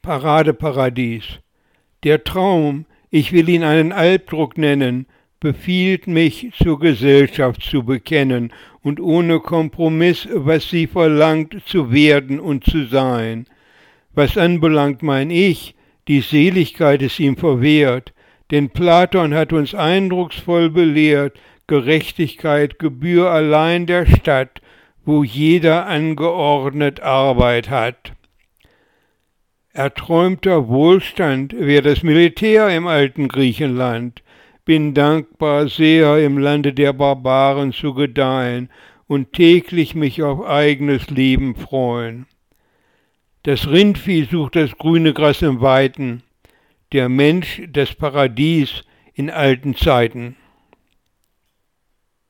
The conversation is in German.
Paradeparadies. Der Traum, ich will ihn einen Albdruck nennen, befiehlt mich, zur Gesellschaft zu bekennen und ohne Kompromiss, was sie verlangt, zu werden und zu sein. Was anbelangt mein Ich, die Seligkeit ist ihm verwehrt, denn Platon hat uns eindrucksvoll belehrt, Gerechtigkeit gebühr allein der Stadt, wo jeder angeordnet Arbeit hat. Erträumter Wohlstand wäre das Militär im alten Griechenland. Bin dankbar, sehr im Lande der Barbaren zu gedeihen und täglich mich auf eigenes Leben freuen. Das Rindvieh sucht das grüne Gras im Weiten, der Mensch das Paradies in alten Zeiten.